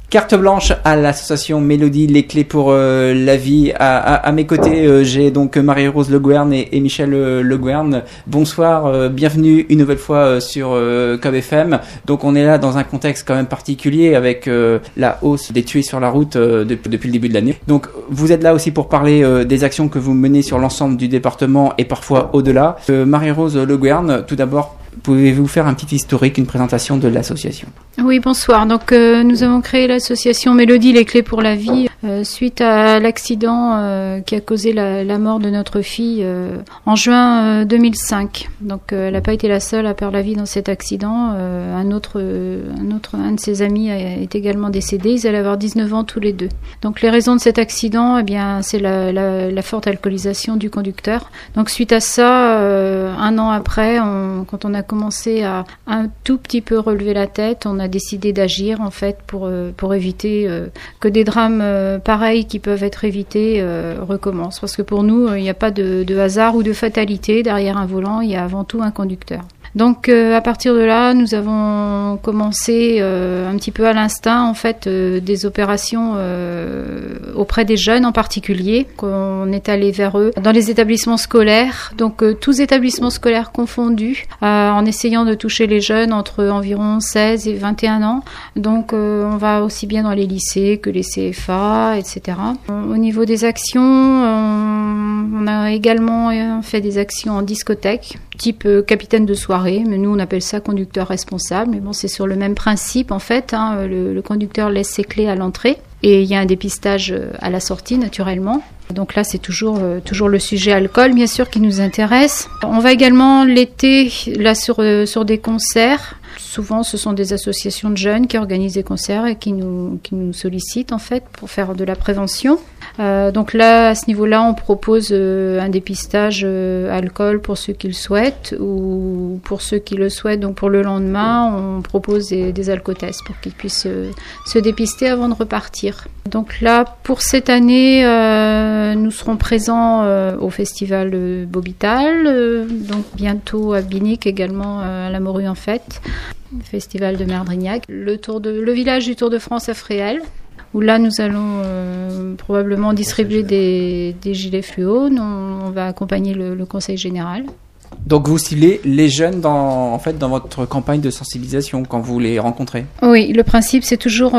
Carte blanche à l'association Mélodie, les clés pour la vie. À mes côtés, j'ai donc Marie-Rose Le Gouern et Michel Le Gouern. Bonsoir, bienvenue une nouvelle fois sur Cob FM. Donc on est là dans un contexte quand même particulier avec la hausse des tués sur la route depuis le début de l'année. Donc vous êtes là aussi pour parler des actions que vous menez sur l'ensemble du département et parfois au-delà. Marie-Rose Le Gouern, tout d'abord, pouvez-vous faire un petit historique, une présentation de l'association ? Oui, bonsoir. Donc, nous avons créé l'association Mélodie, les clés pour la vie, suite à l'accident qui a causé la mort de notre fille en juin 2005. Donc, elle n'a pas été la seule à perdre la vie dans cet accident. Un de ses amis est également décédé. Ils allaient avoir 19 ans tous les deux. Donc, les raisons de cet accident, eh bien, c'est la forte alcoolisation du conducteur. Donc, suite à ça, un an après, quand on a commencé à un tout petit peu relever la tête, on a décidé d'agir en fait pour éviter que des drames pareils qui peuvent être évités recommencent. Parce que pour nous, il n'y a pas de hasard ou de fatalité. Derrière un volant, il y a avant tout un conducteur. Donc à partir de là, nous avons commencé un petit peu à l'instinct en fait des opérations auprès des jeunes en particulier. On est allé vers eux dans les établissements scolaires, donc tous établissements scolaires confondus, en essayant de toucher les jeunes entre environ 16 et 21 ans. Donc on va aussi bien dans les lycées que les CFA, etc. Au niveau des actions, on a également fait des actions en discothèque, type capitaine de soirée, mais nous on appelle ça conducteur responsable, mais bon c'est sur le même principe en fait, hein, le conducteur laisse ses clés à l'entrée et il y a un dépistage à la sortie naturellement. Donc là c'est toujours le sujet alcool bien sûr qui nous intéresse. On va également l'été là sur des concerts. Souvent, ce sont des associations de jeunes qui organisent des concerts et qui nous sollicitent en fait pour faire de la prévention. Donc là, à ce niveau-là, on propose un dépistage alcool pour ceux qui le souhaitent ou pour ceux qui le souhaitent. Donc pour le lendemain, on propose des alcotests pour qu'ils puissent se dépister avant de repartir. Donc là, pour cette année, nous serons présents au festival Bobital, donc bientôt à Binic également à la Morue en fête. Festival de Merdrignac, le village du Tour de France à Fréhel, où là nous allons probablement distribuer des gilets fluo. On va accompagner le conseil général. Donc vous ciblez les jeunes dans votre campagne de sensibilisation quand vous les rencontrez. Oui, le principe c'est toujours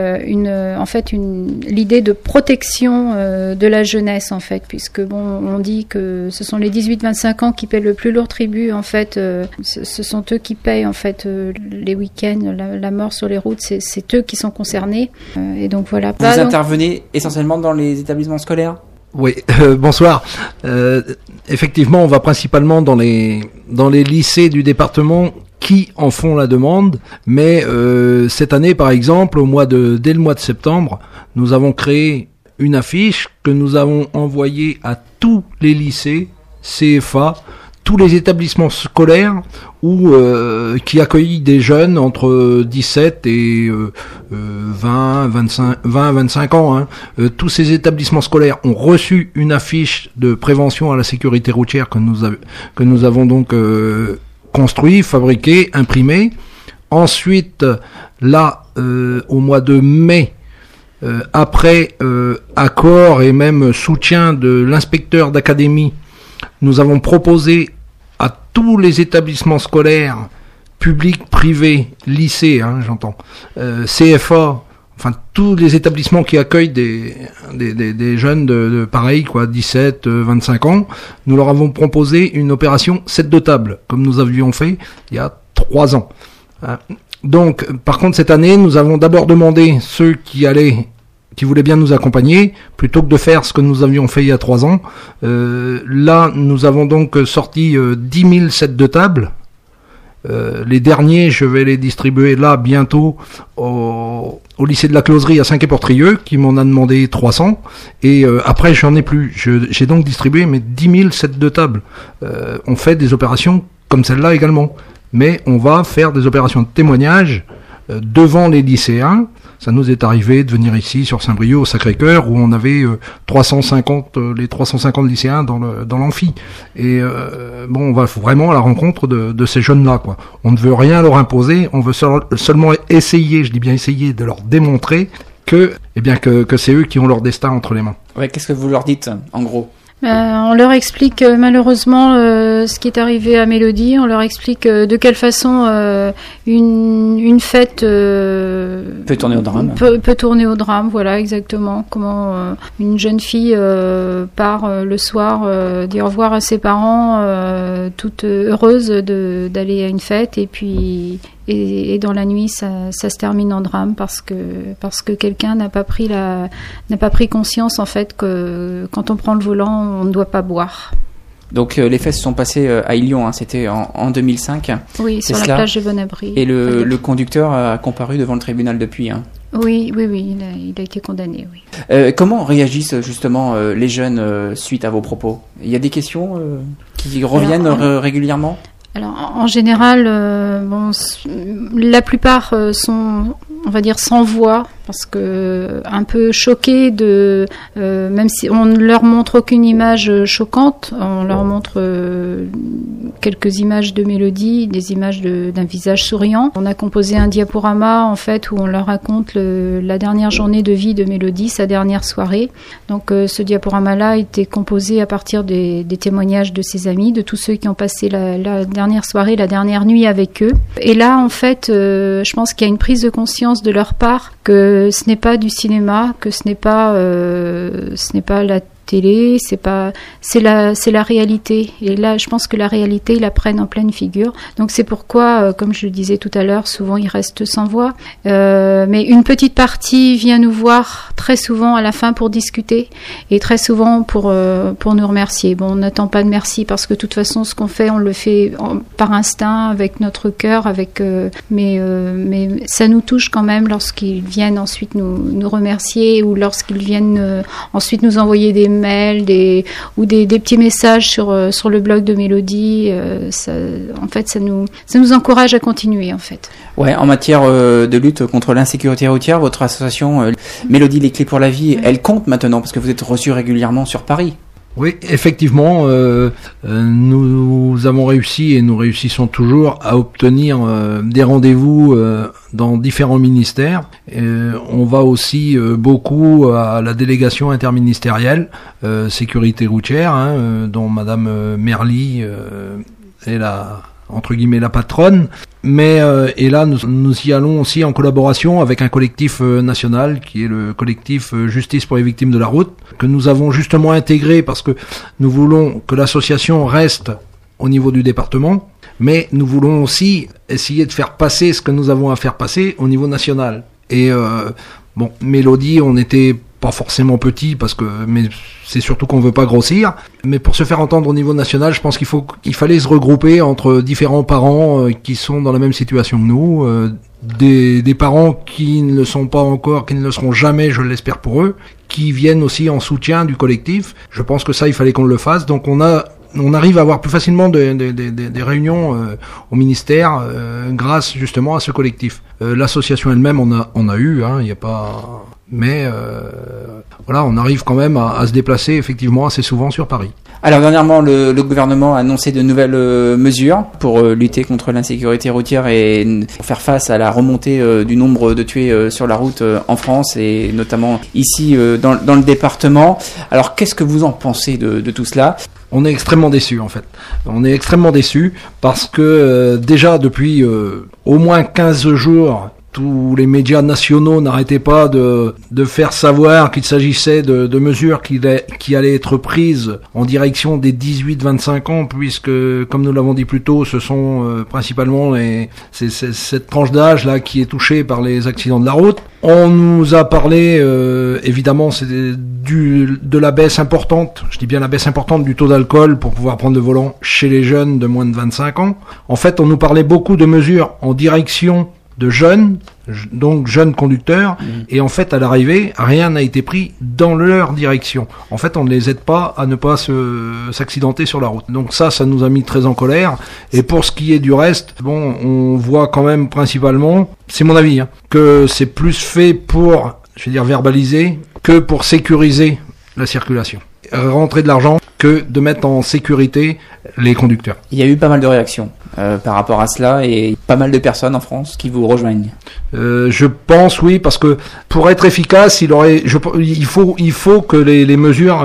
l'idée de protection de la jeunesse en fait, puisque bon on dit que ce sont les 18-25 ans qui paient le plus lourd tribut en fait. Ce sont eux qui payent en fait les week-ends, la mort sur les routes, c'est eux qui sont concernés. Et donc voilà. Vous intervenez essentiellement dans les établissements scolaires ? Oui, bonsoir. Effectivement, on va principalement dans les lycées du département qui en font la demande, mais cette année, par exemple, dès le mois de septembre, nous avons créé une affiche que nous avons envoyée à tous les lycées, CFA, tous les établissements scolaires qui accueillent des jeunes entre 17 et 20-25 ans. Hein. Tous ces établissements scolaires ont reçu une affiche de prévention à la sécurité routière que nous avons donc construit, fabriqué, imprimé. Ensuite, là, au mois de mai, après accord et même soutien de l'inspecteur d'académie, nous avons proposé à tous les établissements scolaires, publics, privés, lycées, j'entends, CFA, enfin tous les établissements qui accueillent des jeunes de pareil, 17, 25 ans, nous leur avons proposé une opération 7 de table, comme nous avions fait il y a 3 ans. Donc, par contre, cette année, nous avons d'abord demandé ceux qui voulaient bien nous accompagner, plutôt que de faire ce que nous avions fait il y a 3 ans. Là, nous avons donc sorti 10 000 sets de table. Les derniers, je vais les distribuer là bientôt au lycée de la Closerie à Saint-Quay-Portrieux, qui m'en a demandé 300. Et après, j'en ai plus. J'ai donc distribué mes 10 000 sets de table. On fait des opérations comme celle-là également. Mais on va faire des opérations de témoignage devant les lycéens, Ça nous est arrivé de venir ici sur Saint-Brieuc au Sacré-Cœur où on avait les 350 lycéens dans l'amphi. Et on va vraiment à la rencontre de ces jeunes-là, quoi. On ne veut rien leur imposer, on veut seulement essayer, je dis bien essayer, de leur démontrer que c'est eux qui ont leur destin entre les mains. Ouais, qu'est-ce que vous leur dites, en gros? On leur explique malheureusement ce qui est arrivé à Mélodie. On leur explique de quelle façon une fête peut tourner au drame. Peut tourner au drame, voilà, exactement. Comment une jeune fille part le soir dire au revoir à ses parents, toute heureuse d'aller à une fête, et puis et dans la nuit ça se termine en drame parce que quelqu'un n'a pas pris conscience en fait que quand on prend le volant on ne doit pas boire. Donc les faits se sont passés à Illion, hein, c'était en 2005. Oui, sur la plage de Bonabri. Et le conducteur a comparu devant le tribunal depuis. Hein. Oui, il a été condamné. Oui. Comment réagissent justement les jeunes suite à vos propos? Il y a des questions qui reviennent régulièrement? Alors, en général, la plupart sont, on va dire, sans voix, parce que un peu choqués même si on ne leur montre aucune image choquante, on leur montre quelques images de Mélodie, des images d'un visage souriant. On a composé un diaporama, en fait, où on leur raconte la dernière journée de vie de Mélodie, sa dernière soirée. Donc, ce diaporama-là a été composé à partir des témoignages de ses amis, de tous ceux qui ont passé la dernière soirée, la dernière nuit avec eux. Et là, en fait, je pense qu'il y a une prise de conscience de leur part que ce n'est pas du cinéma, que ce n'est pas la télé, c'est la réalité. Et là, je pense que la réalité, ils la prennent en pleine figure. Donc c'est pourquoi, comme je le disais tout à l'heure, souvent ils restent sans voix. Mais une petite partie vient nous voir très souvent à la fin pour discuter et très souvent pour nous remercier. Bon, on n'attend pas de merci parce que de toute façon, ce qu'on fait, on le fait par instinct, avec notre cœur, mais ça nous touche quand même lorsqu'ils viennent ensuite nous remercier ou lorsqu'ils viennent ensuite nous envoyer des mails, des petits messages sur le blog de Mélodie. En fait, ça nous encourage à continuer, en fait. Ouais, en matière de lutte contre l'insécurité routière, votre association Mélodie les clés pour la vie, elle compte maintenant parce que vous êtes reçu régulièrement sur Paris. Oui, effectivement, nous avons réussi et nous réussissons toujours à obtenir des rendez-vous dans différents ministères. On va aussi beaucoup à la délégation interministérielle sécurité routière, dont Madame Merly est entre guillemets la patronne, mais et là nous y allons aussi en collaboration avec un collectif national qui est le collectif Justice pour les victimes de la route, que nous avons justement intégré parce que nous voulons que l'association reste au niveau du département, mais nous voulons aussi essayer de faire passer ce que nous avons à faire passer au niveau national. Et Mélodie, on était pas forcément petit mais c'est surtout qu'on veut pas grossir, mais pour se faire entendre au niveau national, je pense qu'il fallait se regrouper entre différents parents qui sont dans la même situation que nous, des parents qui ne le sont pas encore, qui ne le seront jamais, je l'espère pour eux, qui viennent aussi en soutien du collectif. Je pense que ça, il fallait qu'on le fasse, donc on arrive à avoir plus facilement des réunions au ministère grâce justement à ce collectif. L'association elle-même on a eu, il n'y a pas, mais on arrive quand même à se déplacer effectivement assez souvent sur Paris. Alors dernièrement, le gouvernement a annoncé de nouvelles mesures pour lutter contre l'insécurité routière et faire face à la remontée du nombre de tués sur la route en France et notamment ici dans le département. Alors qu'est-ce que vous en pensez de tout cela ? On est extrêmement déçus en fait. On est extrêmement déçus parce que déjà depuis au moins 15 jours, tous les médias nationaux n'arrêtaient pas de faire savoir qu'il s'agissait de mesures qui allaient être prises en direction des 18-25 ans, puisque, comme nous l'avons dit plus tôt, ce sont principalement c'est cette tranche d'âge là qui est touchée par les accidents de la route. On nous a parlé, évidemment, c'est de la baisse importante, je dis bien la baisse importante du taux d'alcool pour pouvoir prendre le volant chez les jeunes de moins de 25 ans. En fait, on nous parlait beaucoup de mesures en direction de jeunes, donc jeunes conducteurs, et en fait à l'arrivée rien n'a été pris dans leur direction. En fait on ne les aide pas à ne pas s'accidenter sur la route. Donc ça nous a mis très en colère. Et pour ce qui est du reste, bon, on voit quand même principalement, c'est mon avis, que c'est plus fait pour, je vais dire, verbaliser que pour sécuriser la circulation. Rentrer de l'argent que de mettre en sécurité les conducteurs. Il y a eu pas mal de réactions par rapport à cela et pas mal de personnes en France qui vous rejoignent. Je pense oui, parce que pour être efficace, il faut que les mesures,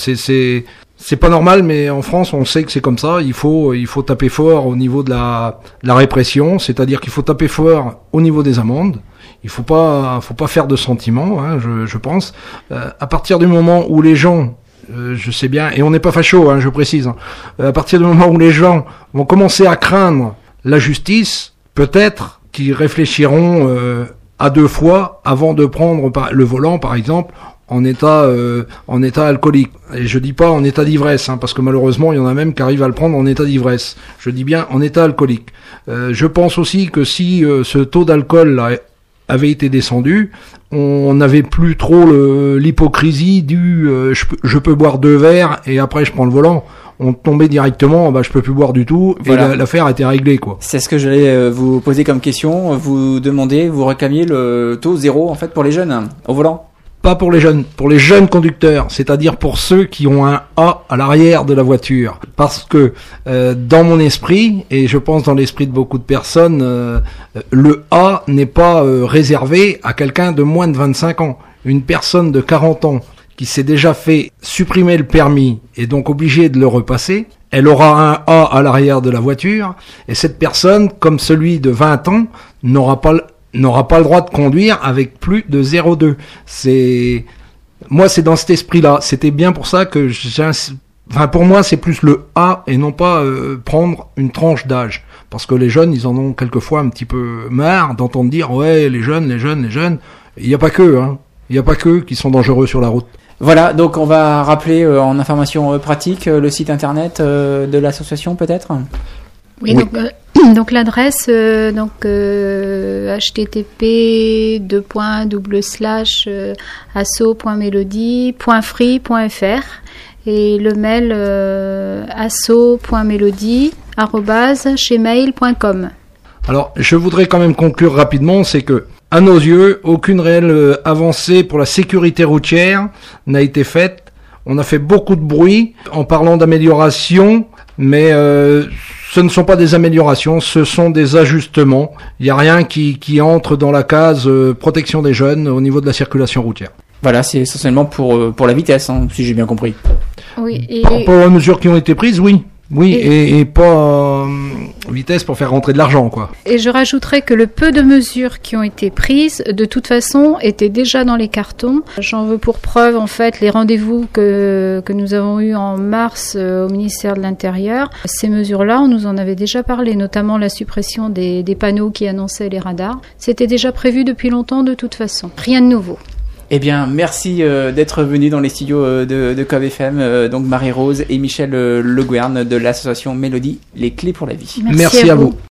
c'est pas normal, mais en France on sait que c'est comme ça. Il faut taper fort au niveau de la répression, c'est-à-dire qu'il faut taper fort au niveau des amendes. Il faut pas faire de sentiments, je pense. À partir du moment où les gens, je sais bien, et on n'est pas facho, je précise, à partir du moment où les gens vont commencer à craindre la justice, peut-être qu'ils réfléchiront à 2 fois avant de prendre le volant, par exemple, en état alcoolique. Et je dis pas en état d'ivresse, parce que malheureusement il y en a même qui arrivent à le prendre en état d'ivresse. Je dis bien en état alcoolique. Je pense aussi que si ce taux d'alcool là avait été descendu, on n'avait plus trop l'hypocrisie du je peux boire 2 verres et après je prends le volant. On tombait directement, je peux plus boire du tout, voilà. Et l'affaire était réglée, quoi. C'est ce que j'allais vous poser comme question. Vous réclamiez le taux 0 en fait pour les jeunes au volant. Pas pour les jeunes conducteurs, c'est-à-dire pour ceux qui ont un A à l'arrière de la voiture. Parce que dans mon esprit, et je pense dans l'esprit de beaucoup de personnes, le A n'est pas réservé à quelqu'un de moins de 25 ans. Une personne de 40 ans qui s'est déjà fait supprimer le permis et donc obligée de le repasser, elle aura un A à l'arrière de la voiture, et cette personne, comme celui de 20 ans, n'aura pas le droit de conduire avec plus de 0,2. Moi, c'est dans cet esprit-là. C'était bien pour ça que pour moi, c'est plus le A et non pas prendre une tranche d'âge. Parce que les jeunes, ils en ont quelquefois un petit peu marre d'entendre dire, ouais, les jeunes. Il n'y a pas que, Il n'y a pas que qui sont dangereux sur la route. Voilà, donc on va rappeler en information pratique le site internet de l'association peut-être. Oui. Donc l'adresse http://asso.melody.free.fr et le mail asso.melody@gmail.com. Alors, je voudrais quand même conclure rapidement, c'est que à nos yeux, aucune réelle avancée pour la sécurité routière n'a été faite. On a fait beaucoup de bruit en parlant d'amélioration, mais ce ne sont pas des améliorations, ce sont des ajustements. Il n'y a rien qui entre dans la case protection des jeunes au niveau de la circulation routière. Voilà, c'est essentiellement pour la vitesse, si j'ai bien compris. Oui. Par rapport aux mesures qui ont été prises, oui. Oui, et pas vitesse pour faire rentrer de l'argent, quoi. Et je rajouterais que le peu de mesures qui ont été prises, de toute façon, étaient déjà dans les cartons. J'en veux pour preuve, en fait, les rendez-vous que nous avons eus en mars au ministère de l'Intérieur. Ces mesures-là, on nous en avait déjà parlé, notamment la suppression des panneaux qui annonçaient les radars. C'était déjà prévu depuis longtemps, de toute façon. Rien de nouveau. Eh bien, merci d'être venu dans les studios de COB FM, donc Marie-Rose et Michel Le Gouern de l'association Mélodie, les clés pour la vie. Merci à vous.